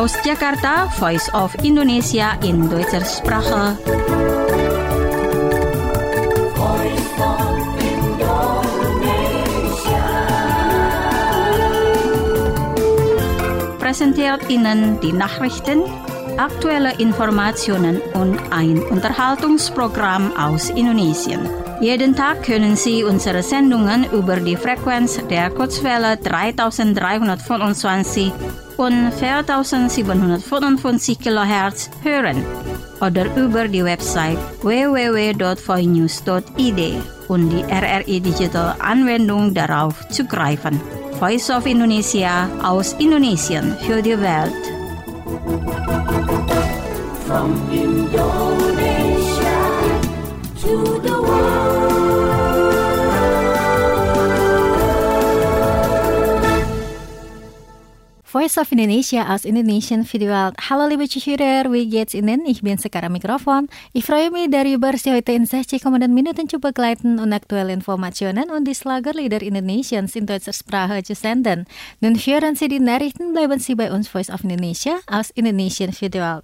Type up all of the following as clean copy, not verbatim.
Aus Jakarta, Voice of Indonesia in Deutscher Sprache. Präsentiert Ihnen die Nachrichten, aktuelle Informationen und ein Unterhaltungsprogramm aus Indonesien. Jeden Tag können Sie unsere Sendungen über die Frequenz der Kurzwelle 3325 und 4755 kHz hören oder über die Website www.voinews.id und die RRI Digital Anwendung darauf zugreifen. Voice of Indonesia aus Indonesien für die Welt. From Indonesia to the world. Voice of Indonesia aus Indonesien für die Welt. Hallo liebe Zuhörer, wie geht's Ihnen? Ich bin Sekar Mikrofon. Ich freue mich darüber, Sie heute in 60 kommenden Minuten zu begleiten und aktuelle Informationen und die Schlagerlieder Indonesiens in deutscher Sprache zu senden. Nun hören Sie die Nachrichten, bleiben Sie bei uns Voice of Indonesia aus Indonesien für die Welt.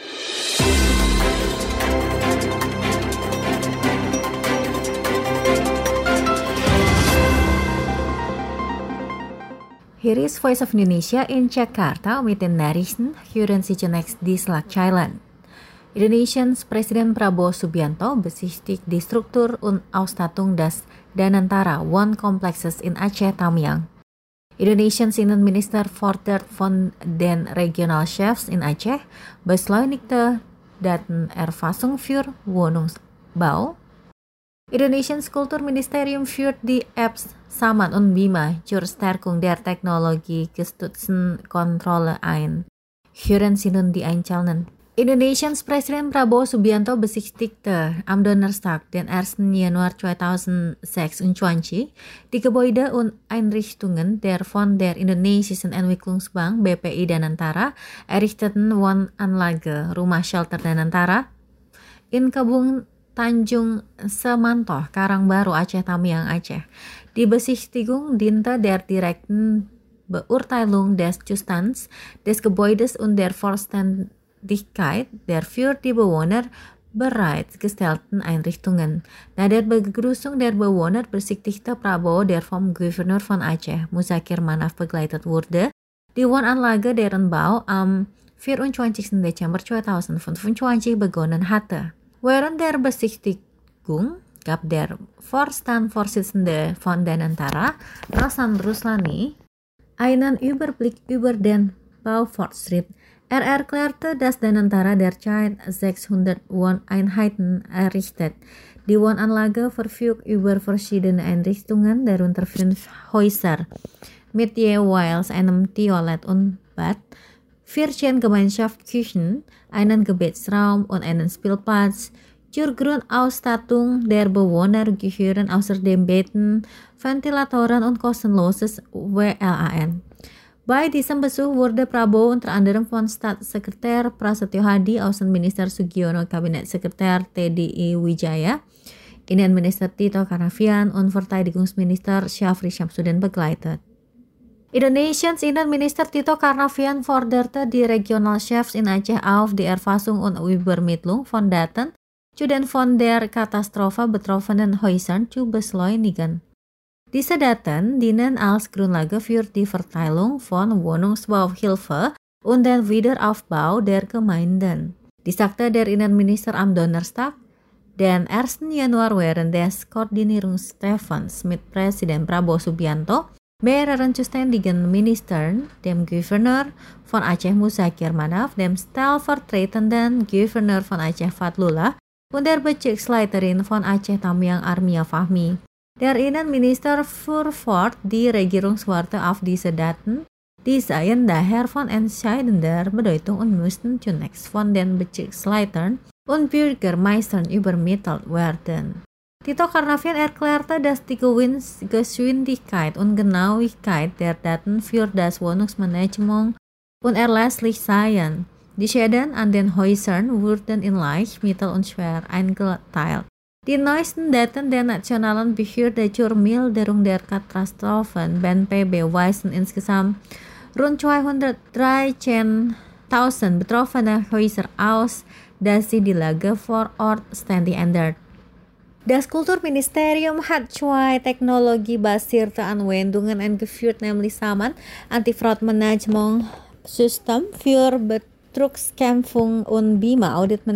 Hier ist Voice of Indonesia in Jakarta mit den Nachrichten. Hören Sie zunächst die Schlagzeilen. Indonesiens Presiden Prabowo Subianto besichtigt die Struktur und Ausstattung des Danantara Wohnkomplexes in Aceh Tamiang. Indonesiens Innenminister fordert von den Regionalchefs in Aceh beschleunigte Datenerfassung für Wohnungsbau. Indonesiens Kulturministerium führt die Apps Saman und Bima zur Stärkung der Technologie-gestützten Kontrolle ein. Hören Sie nun die Einzelnen. Indonesiens Presiden Prabowo Subianto besichtigte am Donnerstag, den 1. Januar 2026, die Gebäude und Einrichtungen der von der Indonesischen Entwicklungsbank BPI Danantara errichteten Wohnanlage Rumah Shelter Danantara in Kabung Tanjung Semantoh, Karangbaru, Aceh Tamiang, Aceh. Die Besichtigung diente der direkten Beurteilung des Zustands des Gebäudes und der Vollständigkeit der für die Bewohner bereitgestellten Einrichtungen. Nach der Begrüßung der Bewohner besichtigte Prabowo, der vom Gouverneur von Aceh, Muzakir Manaf, begleitet wurde, die Wohnanlage, deren Bau am 24. Dezember 2025 begonnen hatte. Während der Besichtigung gab der Vorstandsvorsitzende von Danantara, Rosan Ruslani, einen Überblick über den Baufortschritt. Er erklärte, dass Danantara derzeit 600 Wohneinheiten errichtet. Die Wohnanlage verfügt über verschiedene Einrichtungen, darunter 5 Häuser mit jeweils einem Toilette und Bad, 14 Gemeinschaftsküchen, einen Gebetsraum und einen Spielplatz. Zur Grundausstattung der Bewohner gehören außerdem Betten, Ventilatoren und kostenloses WLAN. Bei diesem Besuch wurde Prabowo unter anderem von Staatssekretär Prasetyo Hadi, Außenminister Sugiono, Kabinetsekretär TDI Wijaya, Innenminister Tito Karnavian und Verteidigungsminister Syafri Syamsuddin begleitet. Indonesiens Innenminister Tito Karnavian forderte die Regionalchefs in Aceh auf, die Erfassung und Übermittlung von Daten zu den von der Katastrophe betroffenen Häusern zu beschleunigen. Diese Daten dienen als Grundlage für die Verteilung von Wohnungsbauhilfe und den Wiederaufbau der Gemeinden, sagte der Innenminister am Donnerstag, den 1. Januar während des Koordinierungstreffens mit Presiden Prabowo Subianto, mehreren zuständigen Ministern, dem Gouverneur von Aceh Muzakir Manaf, dem stellvertretenden Gouverneur von Aceh Fadlullah und der Bezirksleiterin von Aceh Tamiang Armia Fahmi. Der Innenminister fuhr fort, die Regierungswarte auf diese Daten, die seien daher von entscheidender Bedeutung und müssten zunächst von den Bezirksleitern und Bürgermeistern übermittelt werden. Tito Karnavian erklärte, dass die Geschwindigkeit und Genauigkeit der Daten für das Wohnungsmanagement unerlässlich seien. Die Schäden an den Häusern wurden in leicht, mittel und schwer eingeteilt. Die neuesten Daten der Nationalen Behörde zur Milderung der Katastrophen BNPB weisen insgesamt rund 213 1000 betroffene huizen aus, dass sie die Lage vor Ort ständig ändert. Das Kulturministerium hat 2 technologiebasierte Anwendungen eingeführt, nämlich SAMAN, Antifraud-Management-System für Betrugskämpfung und BIMA,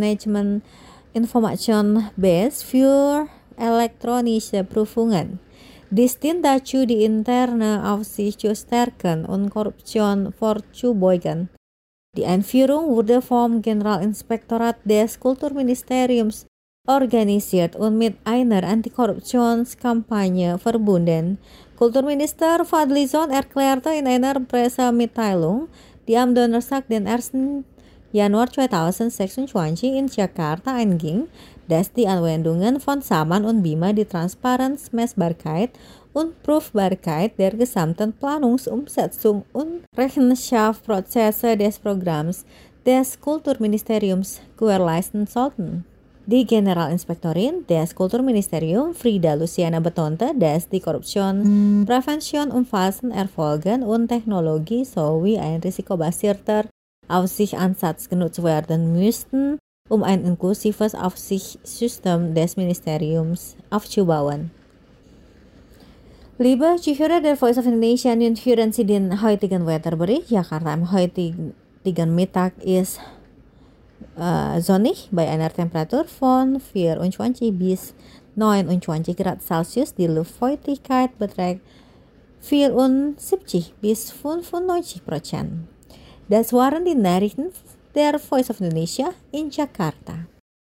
Audit-Management-Information-Base für elektronische Prüfungen. Dies dient dazu, die interne Aufsicht zu stärken und Korruption vorzubeugen. Die Einführung wurde vom Generalinspektorat des Kulturministeriums organisiert und mit einer Antikorruptionskampagne verbunden. Kulturminister Fadlizon erklärte in einer Pressemitteilung, die am Donnerstag, den 1. Januar 2026 in Jakarta einging, dass die Anwendungen von SAMAN und BIMA die Transparenz, Messbarkeit und Prüfbarkeit der gesamten Planungs-, Umsetzung und Rechenschaftsprozesse des Programms des Kulturministeriums gewährleisten sollten. Die Generalinspektorin des Kulturministeriums Frida Luciana betonte, dass die Korruptionsprävention umfassend erfolgen und Technologie sowie ein risikobasierter Aufsichtsansatz genutzt werden müssten, um ein inklusives Aufsichtssystem des Ministeriums aufzubauen. Liebe Zuhörer der Voice of Indonesia, nun hören Sie den heutigen Wetterbericht. Jakarta am heutigen Mittag ist sonnig bei einer Temperatur von 24 bis 29 Grad Celsius. Die Luftfeuchtigkeit beträgt 74 bis 95%. Das waren die Nachrichten der Voice of Indonesia in Jakarta.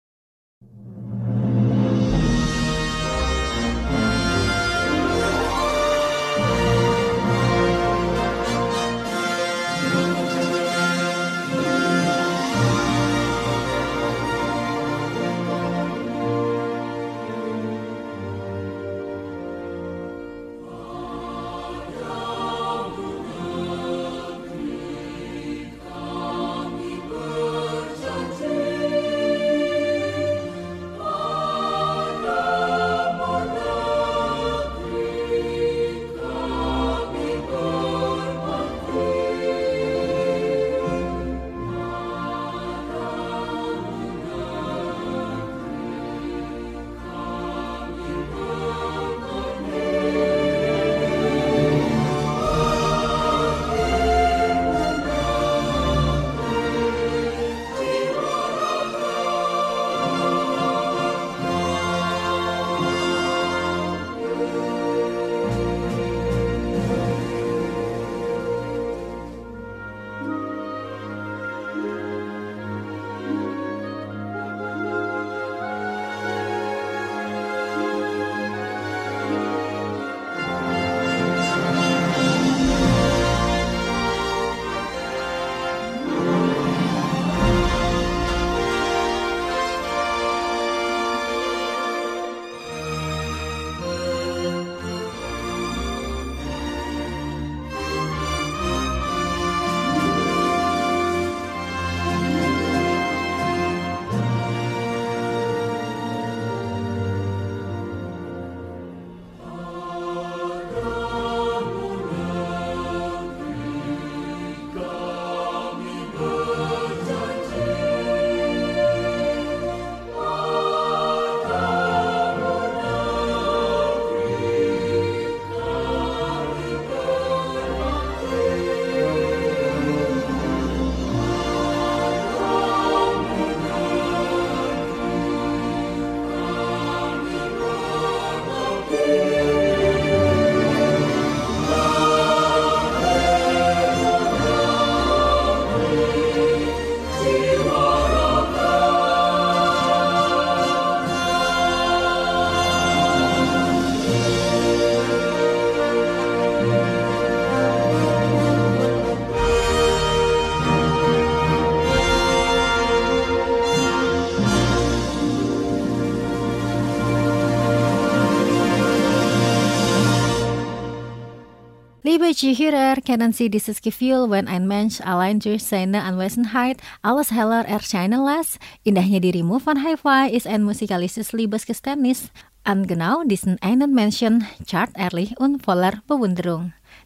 Liebe Zuhörer, kennen Sie dieses Gefühl, wenn ein Mensch allein durch seine Anwesenheit alles heller erscheinen lässt? Indahnya dirimu von Hi-Fi ist ein musikalisches Liebesgeständnis an genau diesen einen Menschen, Chart Ehrlich und voller Bewunderung.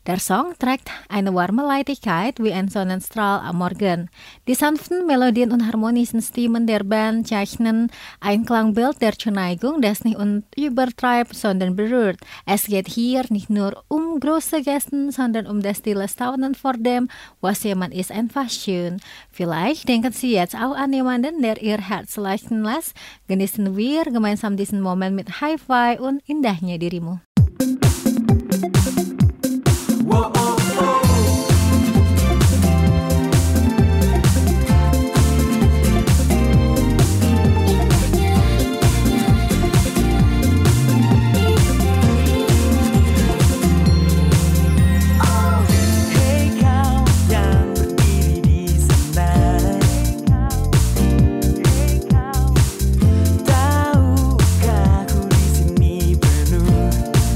Der Song trägt eine warme Leichtigkeit wie ein Sonnenstrahl am Morgen. Die sanften Melodien und harmonischen Stimmen der Band zeichnen ein Klangbild der Zuneigung, das nicht übertreibt, sondern berührt. Es geht hier nicht nur um große Gesten, sondern um das stille Staunen vor dem, was jemand ist einfach schön. Vielleicht denken Sie jetzt auch an jemanden, der Ihr Herz leuchten lässt. Genießen wir gemeinsam diesen Moment mit Hi-Fi und indahnya dirimu. Whoa, oh, oh. Hey kau yang berdiri di sana, tahukah ku di sini penuh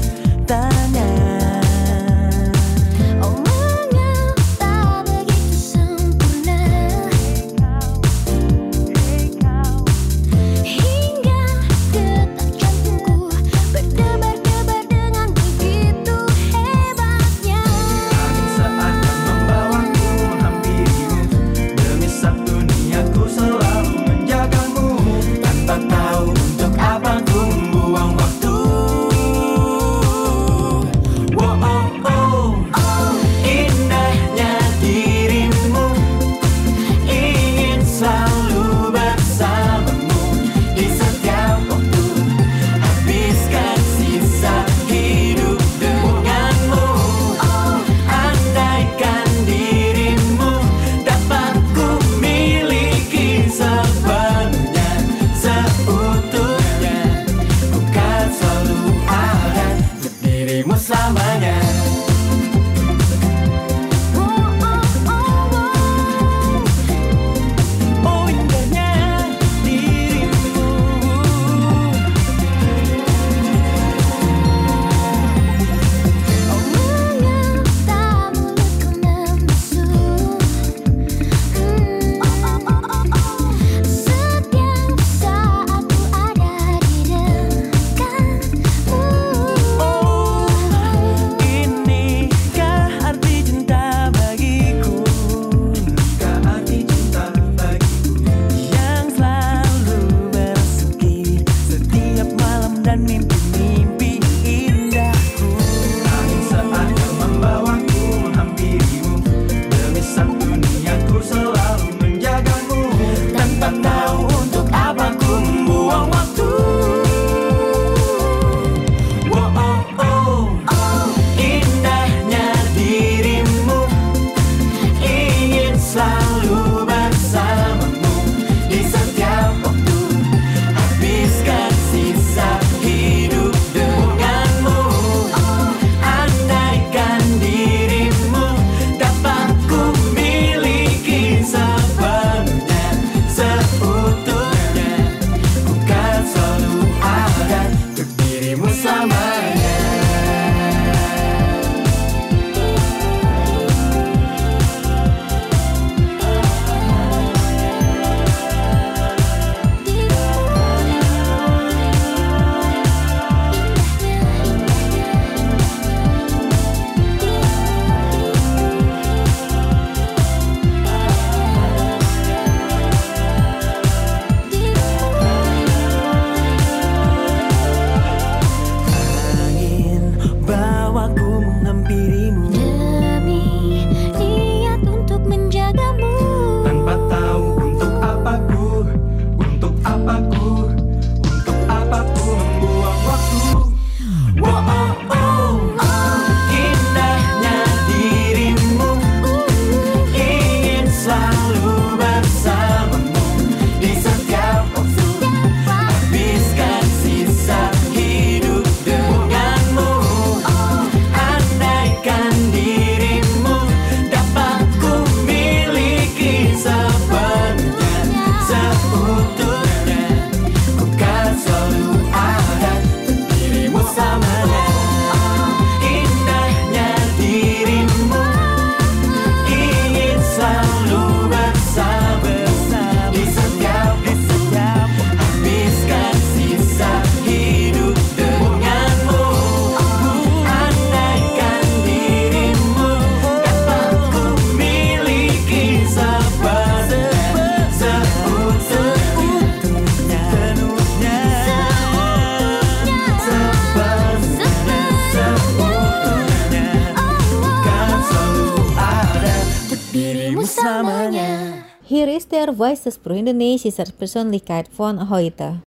Hier ist der Voices pro Indonesischer Persönlichkeit von heute.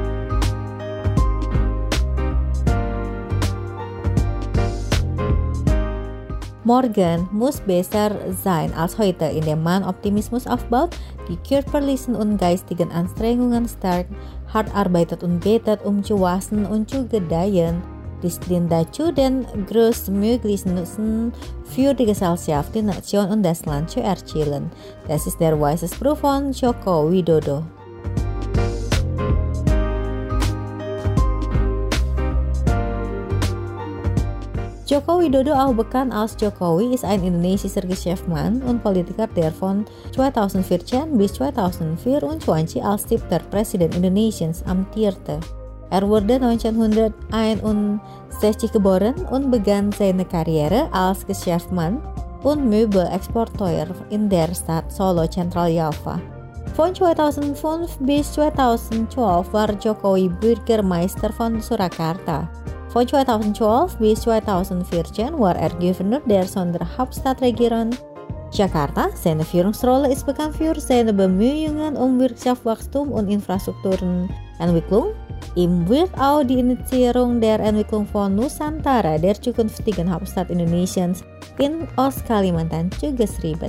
Morgen muss besser sein als heute, indem man Optimismus aufbaut, die körperlichen und geistigen Anstrengungen stärkt, hart arbeitet und betet, zu wachsen und zu gedeihen. Dies dient dazu, den größtmöglichen Nutzen für die Gesellschaft, die Nation und das Land zu erzielen. Das ist der Voicespro von Joko Widodo. Joko Widodo, auch bekannt als Jokowi, ist ein indonesischer Geschäftsmann und Politiker, der von 2014 bis 2024 als 7. Präsident Indonesiens amtierte. Wurde 1961 geboren und begann seine Karriere als Geschäftsmann und Möbelexporteur in der Stadt Solo, Zentraljava. Von 2005 bis 2012 war Jokowi Bürgermeister von Surakarta. Von 2012 bis 2014 war Gouverneur der Sonderhauptstadtregion Jakarta. Seine Führungsrolle ist bekannt für seine Bemühungen Wirtschaftswachstum und Infrastrukturentwicklung. Ihm wird auch die Initiierung der Entwicklung von Nusantara, der zukünftigen Hauptstadt Indonesiens, in Ostkalimantan zugeschrieben.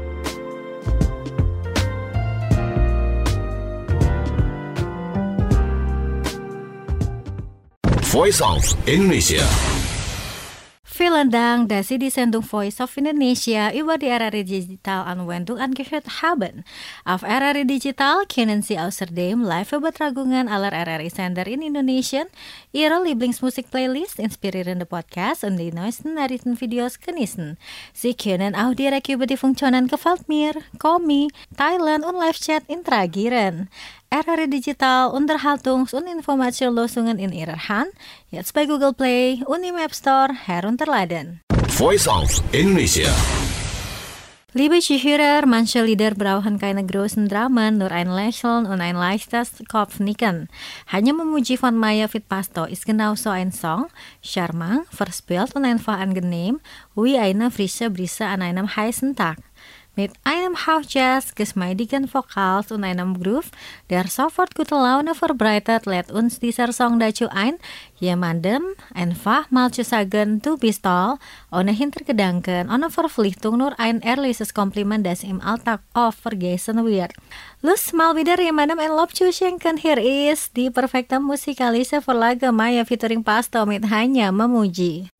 Voice of Indonesia. Vielen Dank, dass Sie die Sendung Voice of Indonesia über die RRI Digital Anwendung angehört haben. Auf RRI Digital können Sie außerdem Live-Übertragungen aller RRI-Sender in Indonesien, Ihre Lieblingsmusik-Playlist, inspirierende Podcasts und die neuesten Nachrichtenvideos genießen. Sie können auch direkt über die Funktionen Gefällt mir, Komi, Thailand und Live-Chat interagieren. RRI Digital Unterhaltungs- und Informationslösungen in Ihrer Hand, jetzt bei Google Play und im App Store herunterladen. Voice of Indonesia. Liebe Zuhörer, manche Lieder brauchen keine großen Dramen, nur ein Lächeln und ein leichtes Kopfnicken. Hanya memuji von Maya Fitpasto ist genauso ein Song, charmant, verspielt und einfach angenehm, wie eine frische Brise an einem heißen Tag. Mit einem Hauch Jazz, geschmeidigen Vokals und einem Groove, der sofort gute Laune verbreitet, lädt uns dieser Song dazu ein, jemandem einfach mal zu sagen, du bist toll, ohne Hintergedanken, ohne Verpflichtung, nur ein ehrliches Kompliment, das im Alltag oft vergessen wird. Lust mal wieder jemandem ein Lob zu schenken, hier ist die perfekte musikalische Vorlage Maya featuring Pasto mit Hanya Memuji.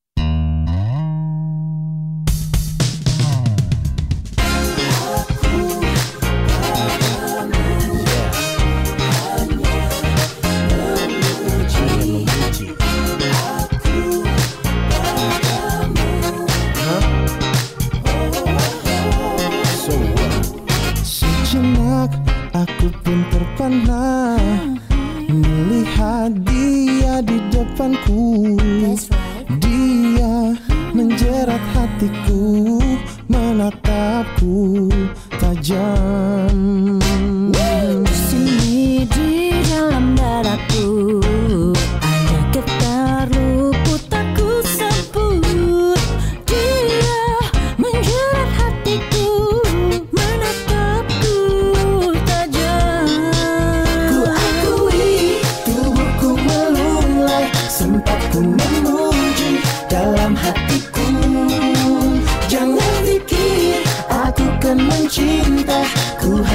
Aku pun terpana melihat dia di depanku. Dia menjerat hatiku, menatapku tajam. Di sini di dalam dadaku ada getar luput aku sebut. Dia menjerat hatiku, menatapku tajam. Ku akui tubuhku melulai, sempat ku memuji dalam hatiku. Jangan pikir aku kan mencinta, ku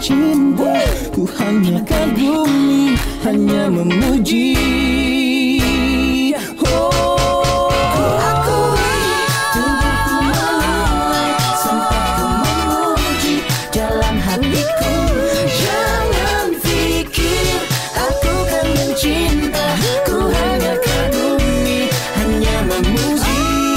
mencinta, ku hanya kagumi, hanya memuji. Ku akui tubuhku mulai sempat ku memuji dalam hatiku. Jangan pikir aku kan mencinta, ku hanya kagumi, hanya memuji.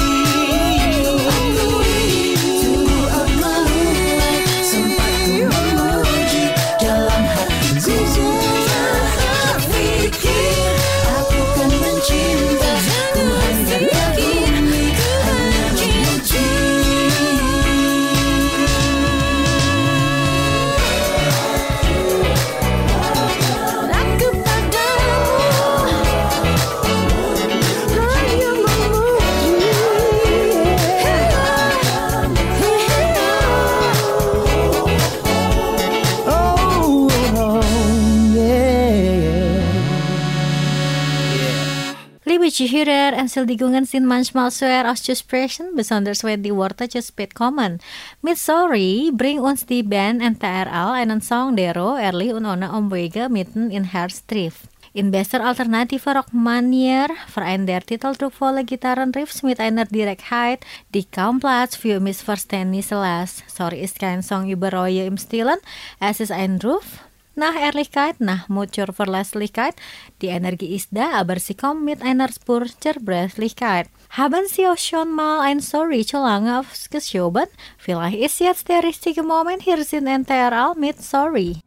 Liebliche Hörer, Entschuldigungen sind manchmal schwer auszusprechen, besonders wenn die Worte zu spät kommen. Mit Sorry bringt uns die Band NTRL einen Song Dero, Early und ohne Umwege mitten in Herz trifft. In bester alternative Rockmanier vereint der Titel druckvolle Gitarrenriffs mit einer Direktheit, die kaum Platz für Missverständnisse lässt. Sorry ist kein Song über Reue im Stillen, es ist ein Ruf nach Ehrlichkeit, nach Mut zur Verlässlichkeit. Die Energie ist da, aber sie kommt mit einer Spur Zerbrechlichkeit. Haben Sie auch schon mal ein Sorry zu lange aufgeschoben? Vielleicht ist jetzt der richtige Moment. Hier sind NTRL mit Sorry.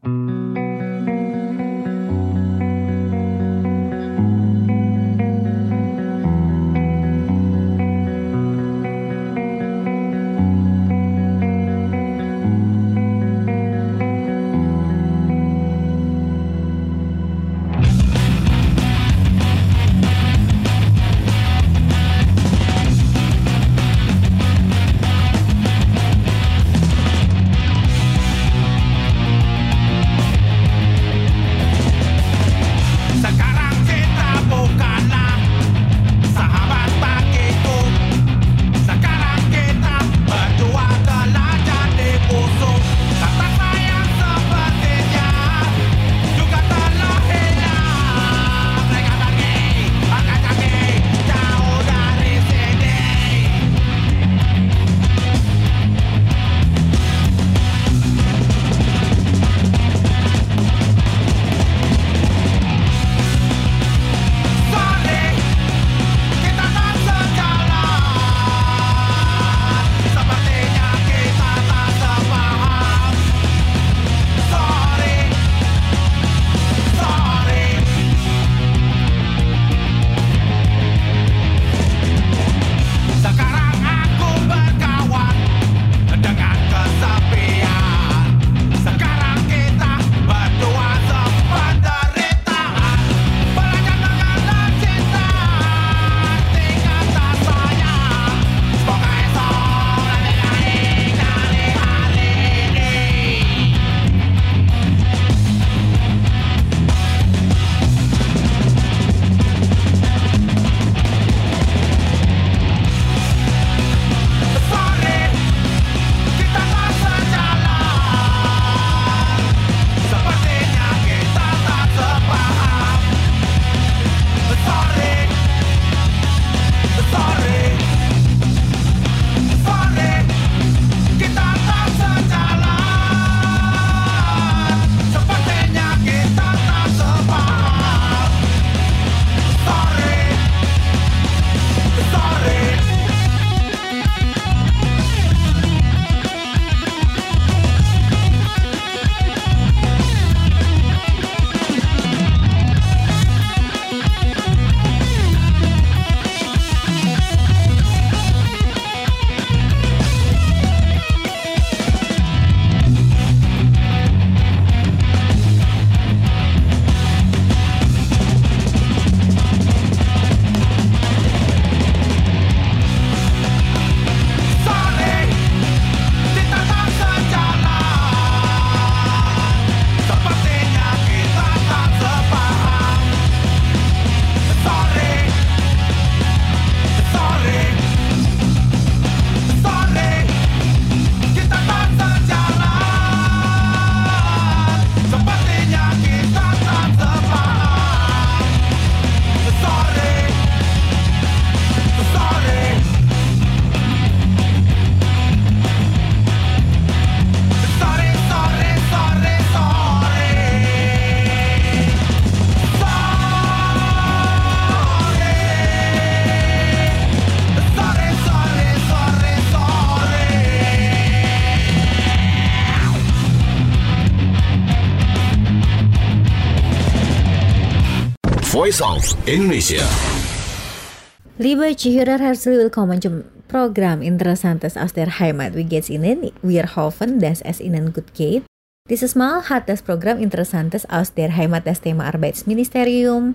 Voice of Indonesia. Liebe Zuhörer, herzlich willkommen zum Programm Interessantes aus der Heimat. Wie geht's Ihnen? Wir hoffen, dass es Ihnen gut geht. Dieses Mal hat das Programm Interessantes aus der Heimat das Thema Arbeitsministerium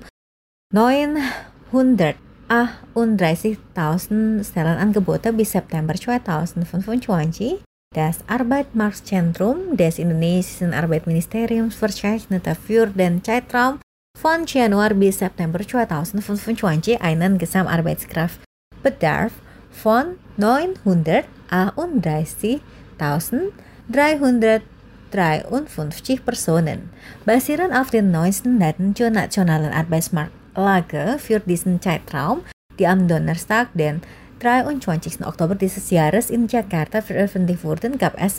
931.000 Stellenangebote bis September 2025. Das Arbeitsmarktzentrum des Indonesischen Arbeitsministeriums verzeichnete für den Zeitraum von Januar bis September 2025 einen Gesamtarbeitskraftbedarf von 931.353 Personen. Basierend auf den neuesten Daten zur nationalen Arbeitsmarktlage für diesen Zeitraum, die am Donnerstag, den 23. Oktober dieses Jahres in Jakarta veröffentlicht wurden, gab es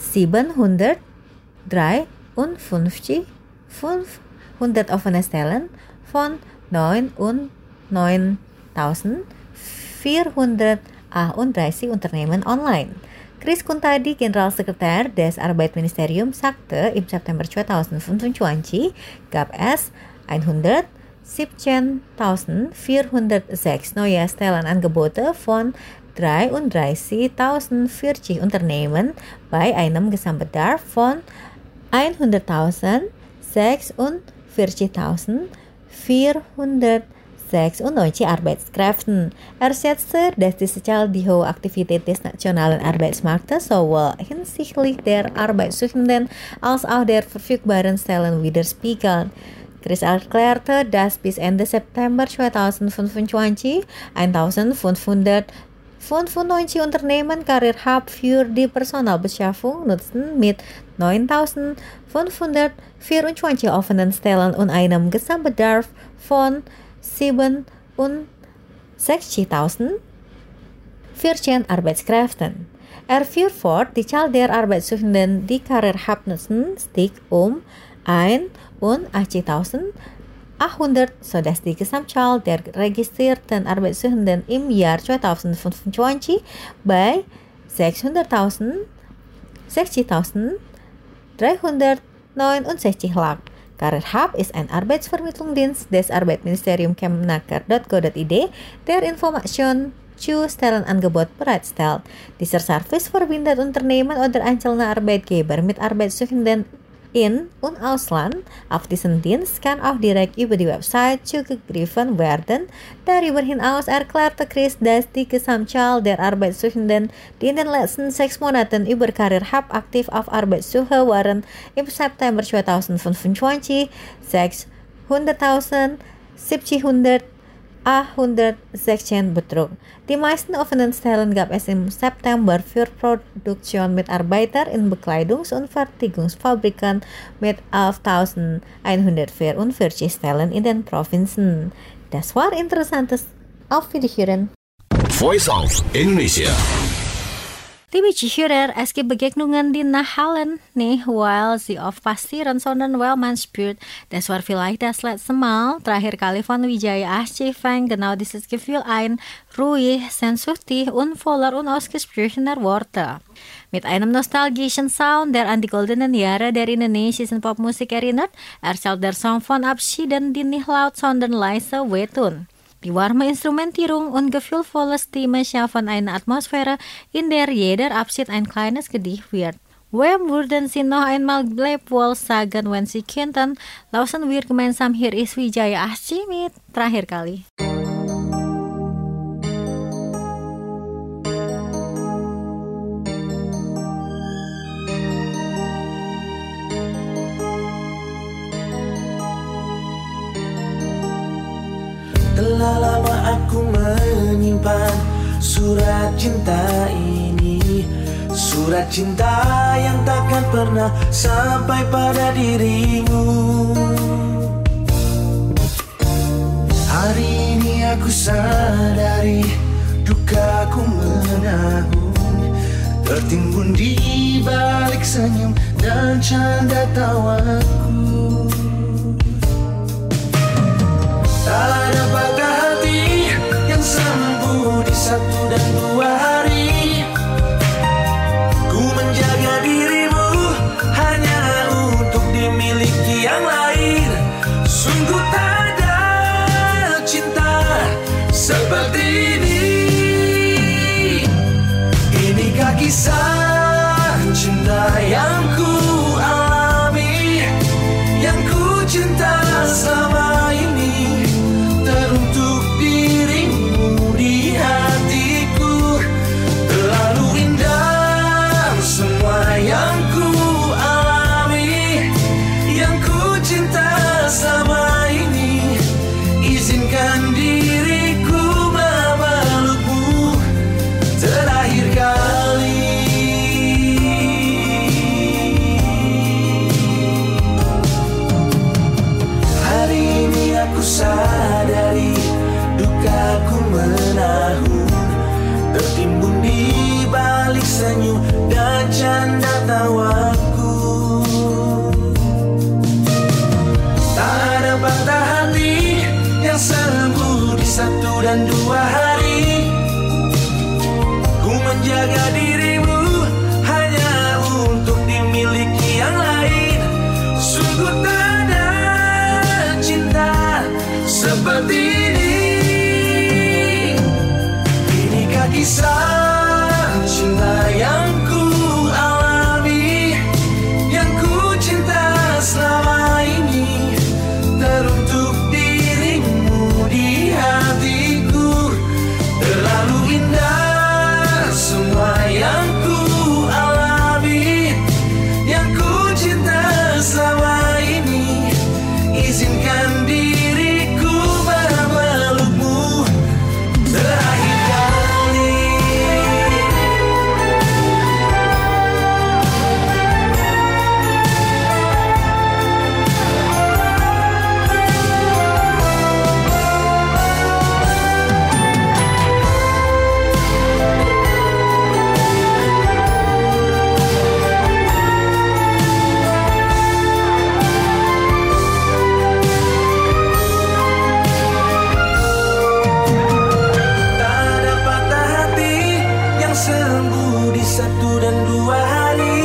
753 offene Stellen von 9.438 Unternehmen online. Chris Kuntadi, Generalsekretär des Arbeitsministeriums, sagte, im September 2025 gab es 117.406 neue Stellenangebote von 33.040 Unternehmen bei einem Gesamtbedarf von 100.046.496 Arbeitskräften. Er schätzte, dass die sozial die hohe Aktivität des nationalen Arbeitsmarktes sowohl hinsichtlich der Arbeitssuchenden als auch der verfügbaren Stellen widerspiegelt. Chris erklärte, dass bis Ende September 2025 1.595 Unternehmen Career Hub für die Personalbeschaffung nutzten mit 9.524 offenen Stellen und einem Gesamtbedarf von 67.014 Arbeitskräften. Er fuhr fort, die Zahl der Arbeitssuchenden, die Career Hub nutzen, stieg um 81.800, sodass die Gesamtzahl der registrierten Arbeitssuchenden im Jahr 2025 bei 60.369 lag. Career Hub ist ein Arbeitsvermittlungsdienst des Arbeitsministeriums Kemnaker.go.id, der Informationen zu Stellenangebot bereitstellt. Dieser Service verbindet Unternehmen oder einzelne Arbeitgeber mit Arbeitssuchenden in- und Ausland. Auf diesen Dienst kann auch direkt über die Website zugegriffen werden. Darüber hinaus erklärte Chris, dass die Gesamtzahl der Arbeitssuchenden, die in den letzten 6 Monaten über Career Hub aktiv auf Arbeitssuche waren, im September 2025 600.716 betrug. Die meisten offenen Stellen gab es im September für Produktionsmitarbeiter in Bekleidungs- und Fertigungsfabriken mit 11.144 Stellen in den Provinzen. Das war Interessantes. Auf Wiederhören. Voice of Indonesia. Liebe Zuhörer, es gibt Begegnungen, die nachhallen, weil sie oft passieren, sondern weil man spürt. Das war vielleicht das letzte Mal, terakhir kali von Wijaya Aschi fängt genau dieses Gefühl ein, ruhig, sehnsüchtig und voller unausgesprochener Worte. Mit einem nostalgischen Sound, der an die goldenen Jahre der indonesischen Popmusik erinnert, erzählt der Song von Abschieden, die nicht laut, sondern leise wehtun. Die warme Instrumentierung und gefühlvolle Stimme schaffen eine Atmosphäre, in der jeder Abschied ein kleines Gedicht wird. Wem würden Sie noch einmal Lebewohl sagen, wenn Sie könnten? Lauschen wir gemeinsam, hier ist Wijaya Aschi mit Terakhir Kali. Telah lama aku menyimpan surat cinta ini, surat cinta yang takkan pernah sampai pada dirimu. Hari ini aku sadari dukaku menanggung, tertimbun di balik senyum dan canda tawaku. Tak ada patah hati yang sembuh di 1 dan 2 hari. Ku menjaga dirimu hanya untuk dimiliki yang lain. Sungguh tak ada kisah cinta yang ku alami, yang ku cinta selama ini, teruntuk dirimu di hatiku. Terlalu indah semua yang ku alami, yang ku cinta selama ini. Izinkan diriku memelukmu terakhir kali. Hari ini aku sadari dukaku menahun, tertimbun di balik senyum dan canda tawaku. Tak ada patah hati yang sembuh di 1 dan 2 hari. Ku menjaga dirimu hanya untuk dimiliki yang lain. Sungguh tak ada cinta seperti ini. Inikah kisah cinta yang ku alami, yang ku cinta selama ini, teruntuk dirimu di hatiku. Terlalu indah semua yang ku alami, yang ku cinta selama ini. Izinkan diriku memelukmu terakhir kali. Tak ada patah hati yang sembuh di 1 dan 2 hari.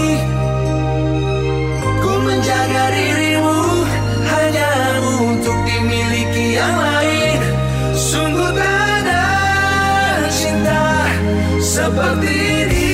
Ku menjaga dirimu hanya untuk dimiliki yang lain. Sungguh tak ada cinta seperti ini.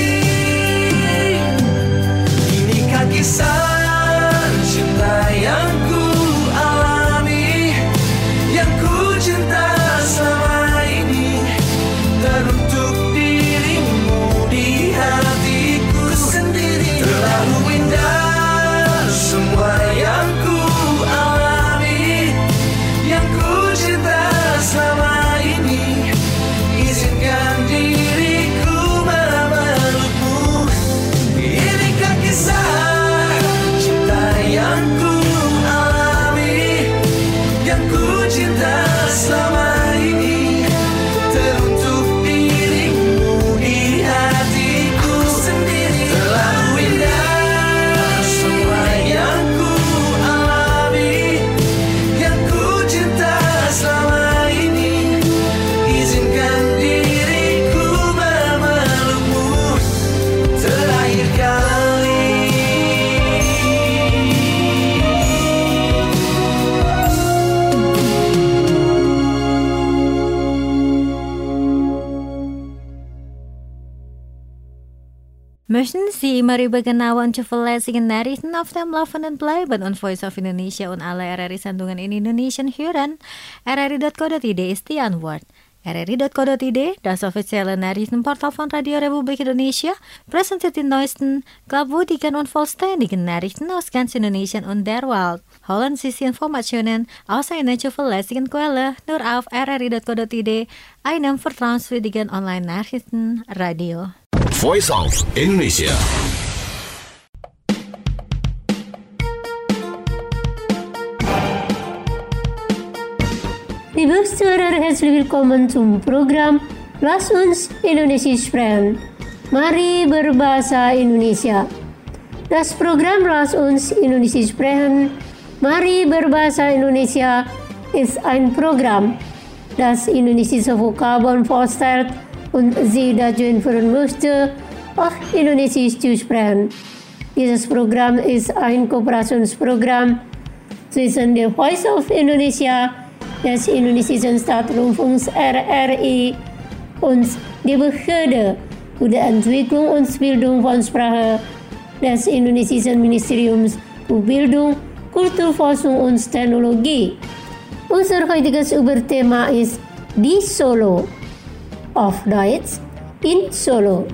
Inikah kisah cinta yang ku alami, yang ku cinta selama ini, teruntuk dirimu di hatiku sendiri. Terlalu indah semua yang ku alami, yang ku cinta selama ini. Izinkan diriku memelukmu. Inikah kisah cinta yang ku alami, yang ku cinta selama ini, teruntuk dirimu di hatiku sendiri. Terlalu indah semua yang ku alami, yang ku cinta selama ini. Izinkan diriku memelukmu terakhir kali. Möchten Sie darüber genauer zu verlässlichen Nachrichten auf dem Laufenden bleiben und Voice of Indonesia und alle RRI-Sendungen in Indonesien hören? RRI.co.id ist die Antwort. RRI.co.id, das offizielle Nachrichtenportal von Radio Republik Indonesia, präsentiert die neuesten, glaubwürdigen und vollständigen Nachrichten aus ganz Indonesien und der Welt. Holen Sie die Informationen aus einer zuverlässigen Quelle nur auf RRI.co.id, einem vertrauenswürdigen Online-Nachrichtenradio. Voice of Indonesia. Liebe Zuhörer, herzlich willkommen zum Programm Lass uns Indonesisch sprechen. Mari berbahasa Indonesia. Das Programm Lass uns Indonesisch sprechen, Mari berbahasa Indonesia ist ein Programm, das indonesische Vokabeln vorstellt und Sie dazu führen möchte, auch Indonesisch zu sprechen. Dieses Programm ist ein Kooperationsprogramm zwischen der Voice of Indonesia, des indonesischen Staatsrundfunks RRI und die Behörde für die Entwicklung und Bildung von Sprache des Indonesischen Ministeriums für Bildung, Kulturforschung und Technologie. Unser heutiges Überthema ist die Solo, auf Deutsch in Solo.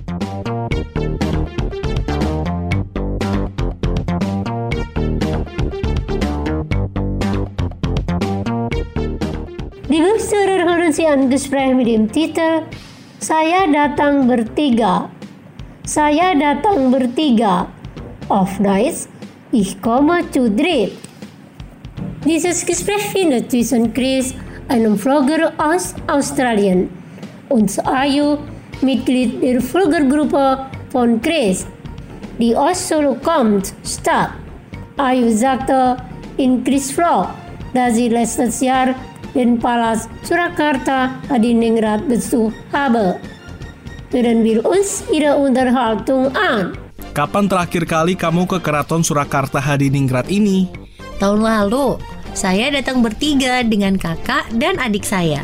Liebe Zuhörer, hören Sie ein Gespräch mit dem Titel Saya datang bertiga. Saya datang bertiga. Auf Deutsch, ich komme zu dritt. Dieses Gespräch findet zwischen Chris, einem Vlogger aus Australien, und Ayu, Mitglied der Vloggergruppe von Chris, die aus Solo kommt, statt. Ayu sagte in Chris Vlog, dass sie letztes Jahr den Palast Surakarta Hadiningrat besucht habe. Hören wir uns ihre Unterhaltung an. Kapan terakhir kali kamu ke Keraton Surakarta Hadiningrat ini? Tahun lalu, saya datang bertiga dengan kakak dan adik saya.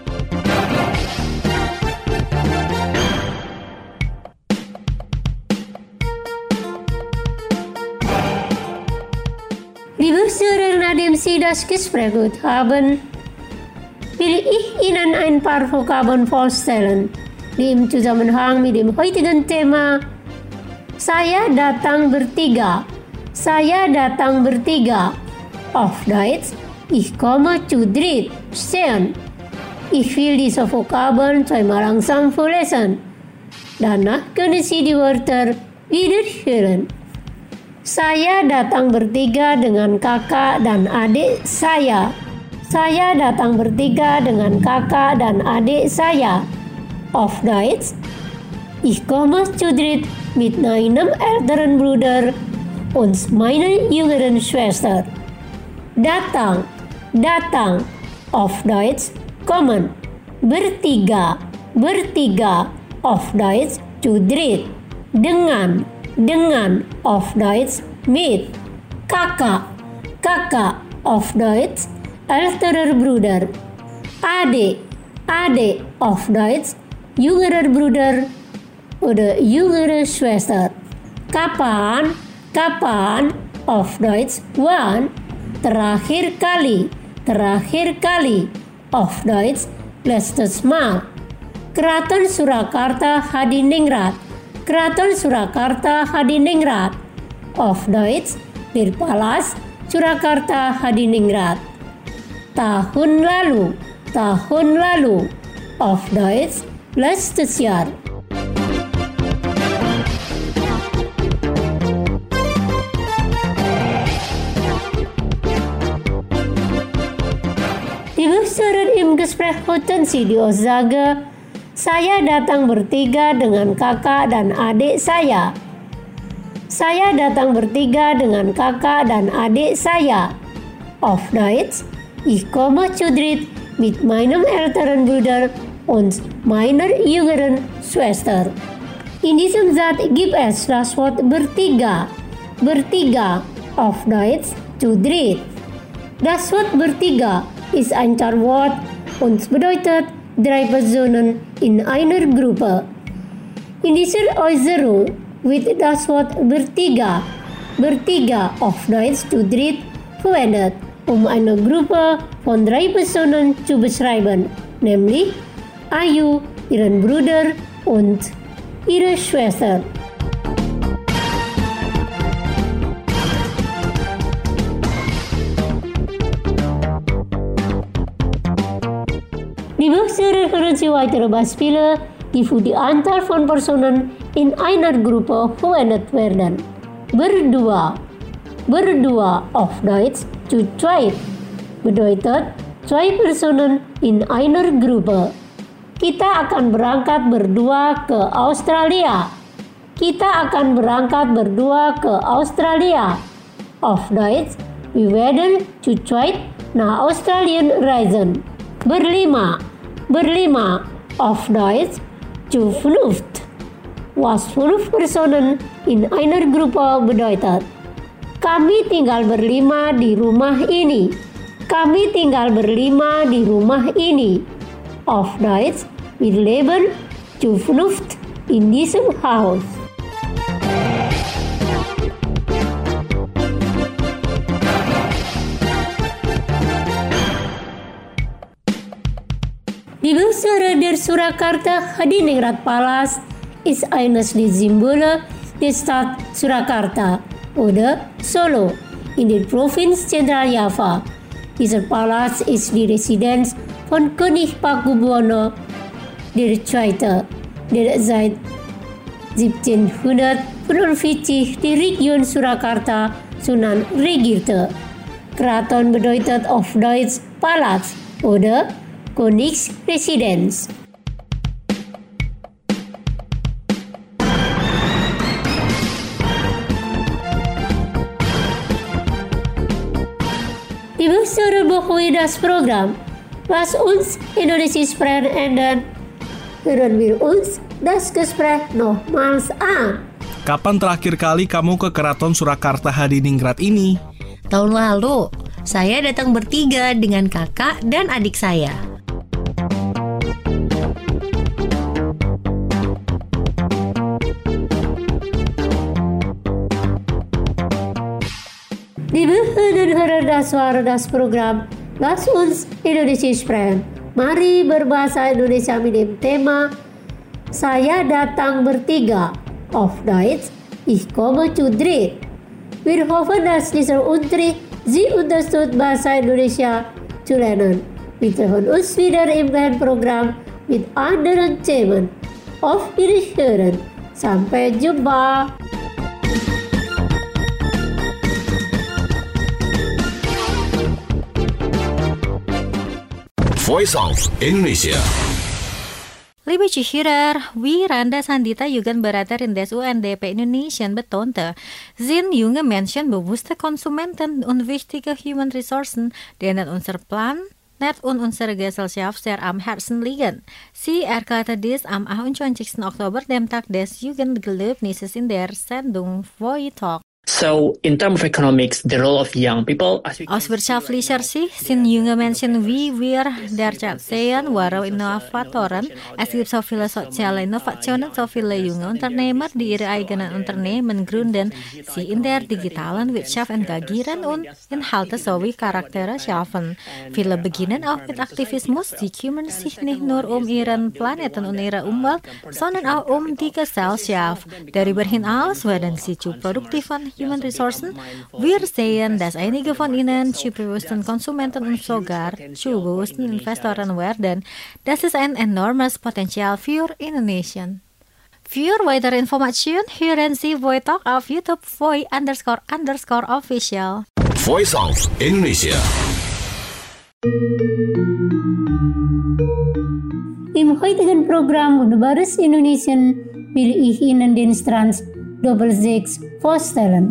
Liebe Zuhörer, nachdem Sie das Gespräch gehört haben, will ich Ihnen ein paar Vokabeln vorstellen, die im Zusammenhang mit dem heutigen Thema Saya datang bertiga. Saya datang bertiga. Auf Deutsch, ich komme zu dritt stehen. Ich will diese Vokabeln zweimal langsam vorlesen. Danach können Sie die Wörter wiederhören. Saya datang bertiga dengan kakak dan adik saya. Saya datang bertiga dengan kakak dan adik saya. Auf Deutsch, ich komme zu dritt mit meinem älteren Bruder und meiner jüngeren Schwester. Datang, datang. Auf Deutsch, kommen. Bertiga, bertiga. Auf Deutsch, zu dritt. Dengan, dengan. Auf Deutsch, mit. Kakak, kakak. Auf Deutsch, älterer Bruder. Adik, adik. Auf Deutsch, jüngerer Bruder oder jüngere Schwester. Kapan, kapan. Auf Deutsch, wann. Terakhir kali, terakhir kali. Auf Deutsch, letztes Mal. Keraton Surakarta Hadiningrat. Keraton Surakarta Hadiningrat. Auf Deutsch, der Palast Surakarta Hadiningrat. Tahun lalu, tahun lalu. Auf Deutsch, letztes Jahr. Liebe Zuhörer, im Gespräch hörten Sie die Aussage, saya datang bertiga dengan kakak dan adik saya. Saya datang bertiga dengan kakak dan adik saya. Auf Deutsch, ich komme zu dritt mit meinem älteren Bruder und meiner jüngeren Schwester. In diesem Satz gibt es das Wort bertiga. Bertiga, auf Deutsch zu dritt. Das Wort bertiga ist ein Tarwort und bedeutet drei Personen in einer Gruppe. In dieser Äußerung wird das Wort bertiga, bertiga auf Deutsch zu dritt verwendet, um eine Gruppe von drei Personen zu beschreiben, nämlich Ayu, ihren Bruder und ihre Schwester. Die Zuhörer können Sie weitere Beispiele, die für die Anzahl von Personen in einer Gruppe verwendet werden. Berdua, berdua auf Deutsch zu zweit, bedeutet zwei Personen in einer Gruppe. Kita akan berangkat berdua ke Australia. Kita akan berangkat berdua ke Australia. Auf Deutsch, wir werden zu zweit nach Australien reisen. Berlima, berlima. Auf Deutsch, zu fünft. Was 5 Personen in einer Gruppe bedeutet. Kami tinggal berlima di rumah ini. Kami tinggal berlima di rumah ini. Auf Deutsch, wir leben zu fünft in diesem Haus. Die Besitzer der Surakarta Hadiningrat Palace ist eines der Symbole der Stadt Surakarta oder Solo in der Provinz Zentraljava. Dieser Palast ist die Residenz von König Pakubuwono II., der seit 1745 die Region Surakarta Sunan regierte. Kraton bedeutet auf Deutsch Palast oder Königsresidenz. Liebe Hörer, bevor das Programm Lass uns Indonesia sprechen ändern, hören wir uns das Gespräch nochmals an. Kapan terakhir kali kamu ke Keraton Surakarta Hadiningrat ini? Tahun lalu, saya datang bertiga dengan kakak dan adik saya. Liebe Hörer, das war das Programm Lass uns Indonesia sprechen. Mari berbahasa Indonesia mit dem Thema Saya datang bertiga. Auf Deutsch, ich komme zu dritt. Wir hoffen, dass dieser Unterricht Sie unterstützt, Bahasa Indonesia zu lernen. Wir treffen uns wieder im gleichen Programm mit anderen Themen. Auf Wiederhören. Sampai jumpa. Voice of Indonesia. Liebe Zuhörer, wie Randa Sandita Yugan berater in des UNDP Indonesien betonte, sind junge Menschen bewusste Konsumenten und wichtige Human Ressourcen, denen unser Planet und unsere Gesellschaft sehr am Herzen liegen. Sie erklärte dies am 28. Oktober, dem Tag des Jugendgelöbnisses, in der Sendung Voi Talk. So, in terms of economics, the role of young people... Aus wirtschaftlicher Sicht sind junge Menschen, wie wir derzeit sehen, wahre Innovatoren. Es gibt so viele soziale Innovationen, so viele junge Unternehmer, die ihre eigenen Unternehmen gründen, sie in der digitalen Wirtschaft engagieren und Inhalte sowie Charaktere schaffen. Viele beginnen auch mit Aktivismus, sie kümmern sich nicht nur um ihren Planeten und ihre Umwelt, sondern auch um die Gesellschaft. Darüber hinaus werden sie zu produktiven Human Ressourcen. Wir sehen, dass einige von ihnen zu bewussten Konsumenten und sogar zu bewussten Investoren werden. Das ist ein enormes Potenzial für Indonesien. Für weitere Informationen hören Sie Voi Talk auf YouTube Voi__official. Voice of Indonesia. Im heutigen Programm Wunderbares Indonesien will ich Ihnen den Strand 66 vorstellen.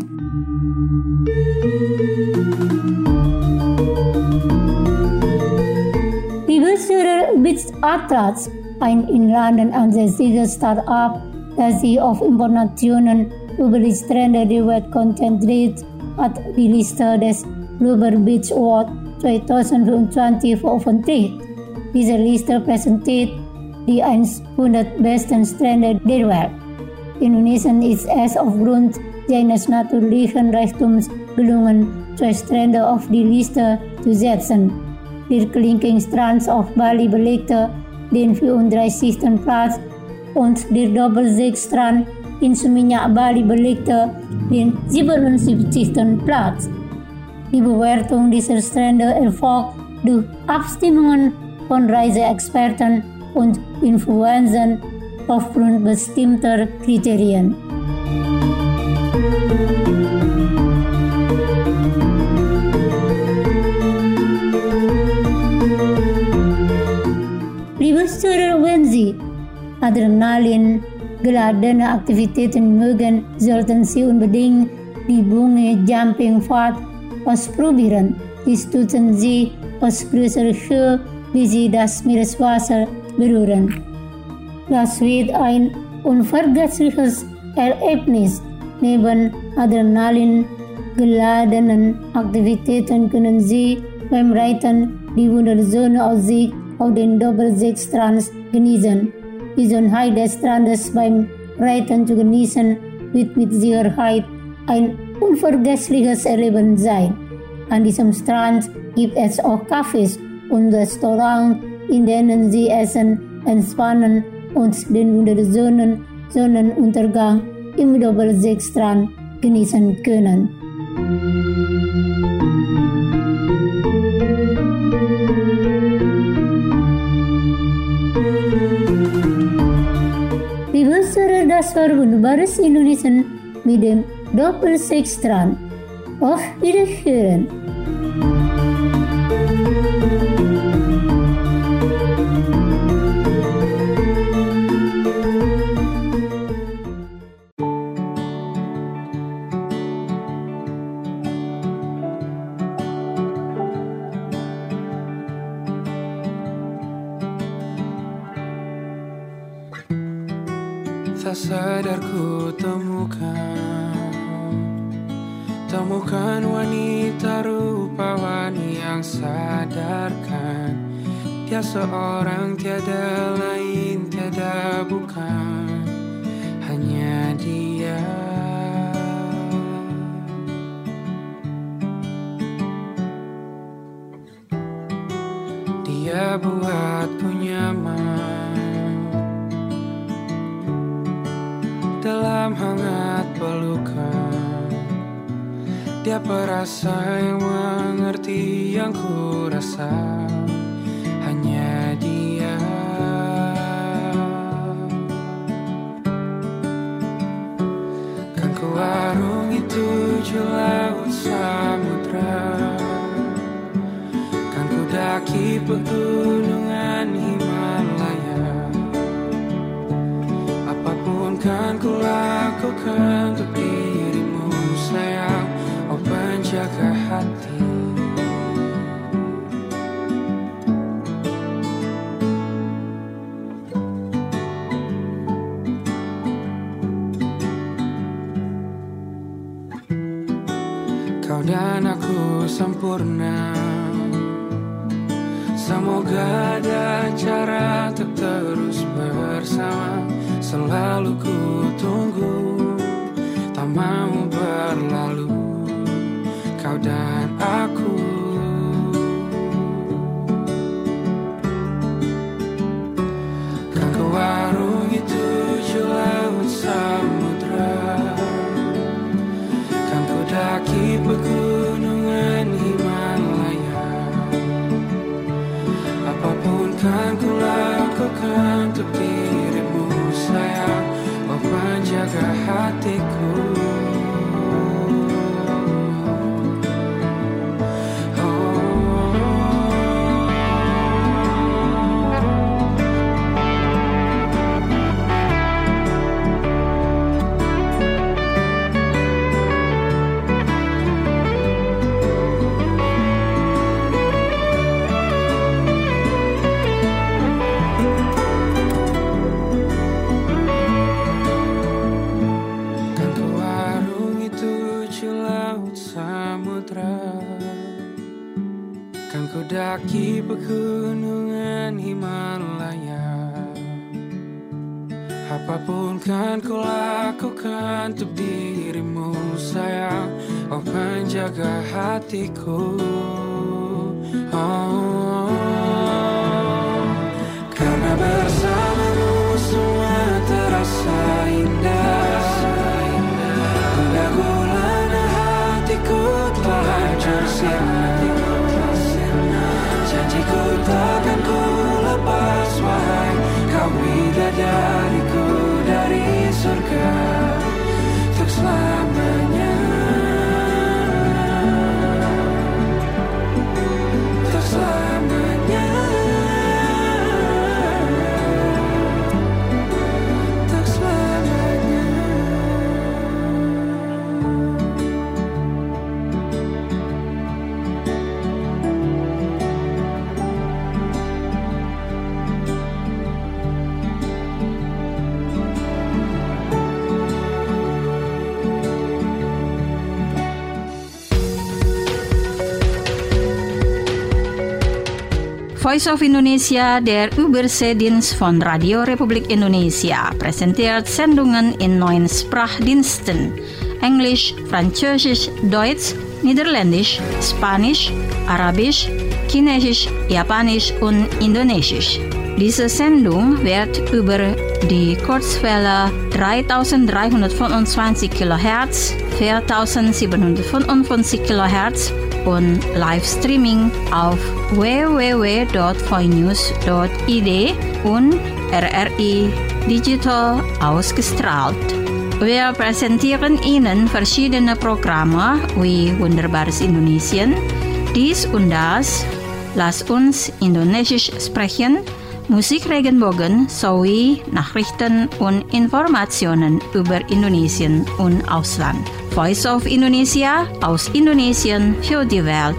Die Besitzer Beach Atlas, ein in London ansässiges Start-up, das sich auf Informationen über die Strände der Welt konzentriert, hat die Liste des Global Beach Award 2024 veröffentlicht. Diese Liste präsentiert die 100 besten Strände der Welt. Indonesien ist es aufgrund seines natürlichen Reichtums gelungen, 2 Strände auf die Liste zu setzen. Der Klinking-Strand auf Bali belegte den 34. Platz und der Doppelsegstrand in Seminyak, Bali belegte den 77. Platz. Die Bewertung dieser Strände erfolgt durch Abstimmungen von Reiseexperten und Influencern aufgrund bestimmter Kriterien. Liebe Hörer, wenn Sie Adrenalin geladene Aktivitäten mögen, sollten Sie unbedingt die Bungee-Jumping-Fahrt ausprobieren. Dies tun Sie aus größerer Höhe, bis Sie das Meereswasser berühren. Das wird ein unvergessliches Erlebnis. Neben Adrenalin geladenen Aktivitäten können Sie beim Reiten die wunderschöne Aussicht auf den Doppelsegstrand genießen. die Sonheit des Strandes beim Reiten zu genießen, wird mit Sicherheit ein unvergessliches Erleben sein. An diesem Strand gibt es auch Cafés und Restaurants, in denen Sie essen, entspannen und den wunderschönen Sonnenuntergang im Doppelseestrand genießen können. Liebe Hörer, das war wunderbares Indonesien mit dem Doppelseestrand. Auf Wiederhören! Tak sadar ku temukan wanita rupawan yang sadarkan dia seorang, tiada lain, tiada bukan, hanya dia. Dia buatku nyaman dalam hangat pelukan. Dia perasa yang mengerti yang ku rasa, hanya dia. Kan ku arungi 7 laut samudra, kan ku daki pegunungan Himalaya. Apapun kan ku lakukan untuk dirimu sayang, oh penjaga hati. Kau dan aku sempurna, semoga ada cara untuk terus bersama. Selalu ku tunggu, tak mau berlalu, kau dan aku. Kan ku arungi 7 laut samudra, kan ku daki pegunungan Himalaya. Apapun kan ku lakukan untuk dirimu sayang, oh penjaga hatiku. Kan ku daki pegunungan Himalaya. Apapun kan ku lakukan untuk dirimu sayang, oh penjaga hatiku. Oh, karena bersamamu semua terasa indah. Gundah gulana hatiku telah hancur sirna. Janjiku takkan ku lepas, wahai kau bidadariku dari surga untuk selamanya, untuk selamanya. Voice of Indonesia, der Überseedienst von Radio Republik Indonesia, präsentiert Sendungen in 9 Sprachdiensten: Englisch, Französisch, Deutsch, Niederländisch, Spanisch, Arabisch, Chinesisch, Japanisch und Indonesisch. Diese Sendung wird über die Kurzwelle 3325 kHz, 4755 kHz und Livestreaming auf www.voinews.id und RRI Digital ausgestrahlt. Wir präsentieren Ihnen verschiedene Programme wie Wunderbares Indonesien, dies und das, Lass uns Indonesisch sprechen, Musik Regenbogen sowie Nachrichten und Informationen über Indonesien und Ausland. Voice of Indonesia aus Indonesien für die Welt.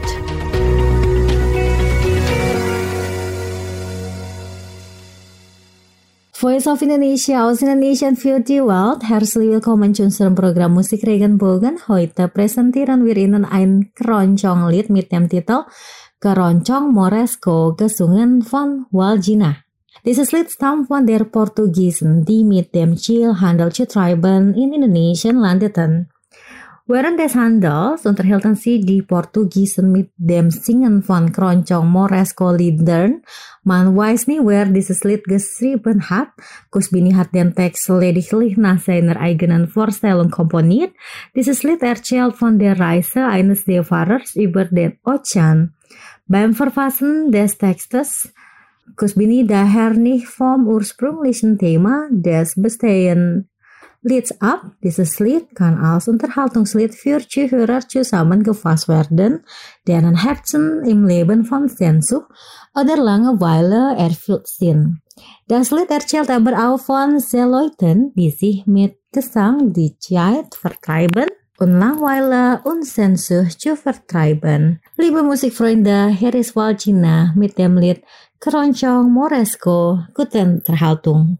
Voice of Indonesia aus Indonesien für die Welt. Herzlich willkommen zu unserem Programm Musik Regenbogen. Heute präsentieren wir Ihnen ein Keroncong-Lied mit dem Titel Keroncong Moresco, gesungen von Waljina. Dieses Lied stammt von der Portugiesen, die mit dem Ziel Handel zu treiben in Indonesien landeten. Während des Handels unterhielten sie die Portugiesen mit dem Singen von Keroncong Moresco-Liedern. Man weiß nie, wer dieses Lied geschrieben hat. Kusbini hat den Text lediglich nach seiner eigenen Vorstellung komponiert. Dieses Lied erzählt von der Reise eines Seefahrers über den Ozean. Beim Verfassen des Textes Kusbini daher nicht vom ursprünglichen Thema des bestehenden Lieds ab. Dieses Lied kann als Unterhaltungslied für Zuhörer zusammengefasst werden, deren Herzen im Leben von Sehnsucht oder Langeweile erfüllt sind. Das Lied erzählt aber auch von Seeleuten, die sich mit Gesang die Zeit vertreiben und Langeweile und Sehnsucht zu vertreiben. Liebe Musikfreunde, hier ist Waljina mit dem Lied Keroncong Moresco. Gute Unterhaltung.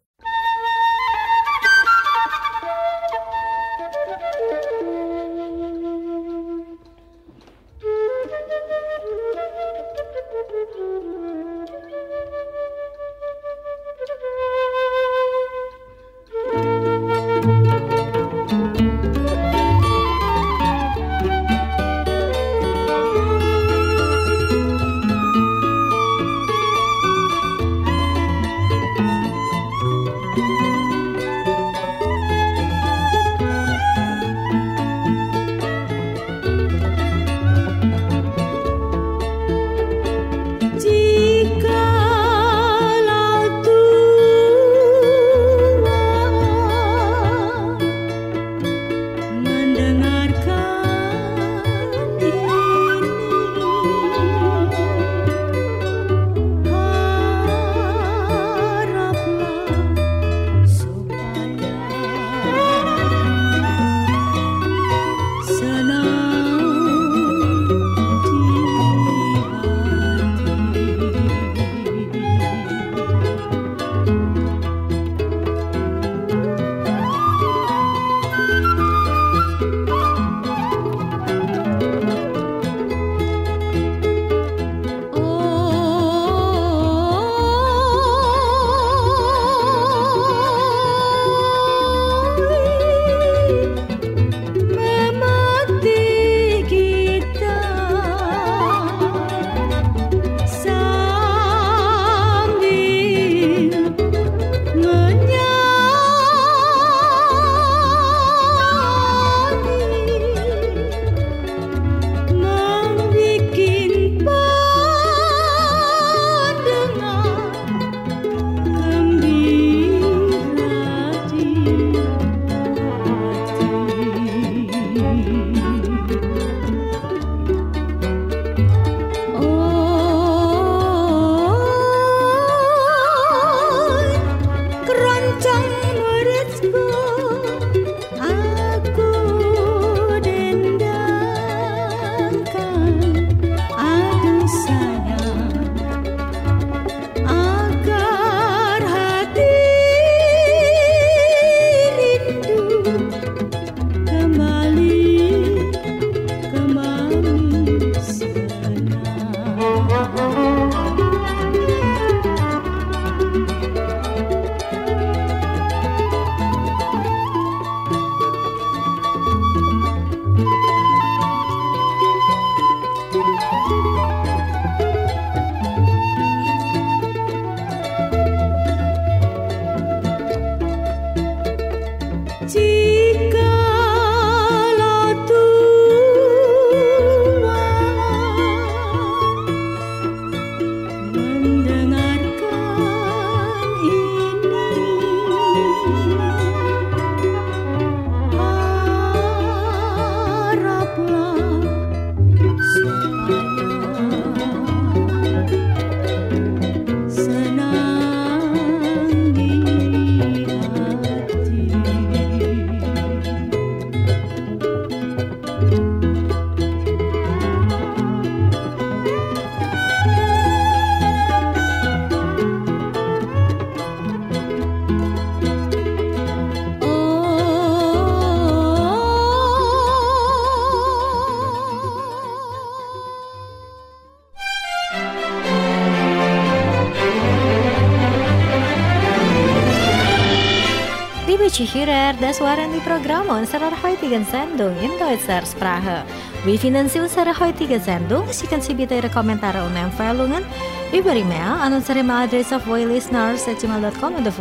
Liebe Zuhörer, das waren die Programme unserer heutigen Sendung in deutscher Sprache. Wie finden Sie unsere heutige Sendung? Schicken Sie bitte Ihre Kommentare und Empfehlungen über E-Mail an unsere E-Mail-Adresse voilisteners@gmail.com und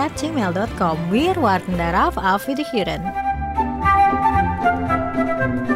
voi.talks@gmail.com. Wir warten darauf. Auf Wiederhören.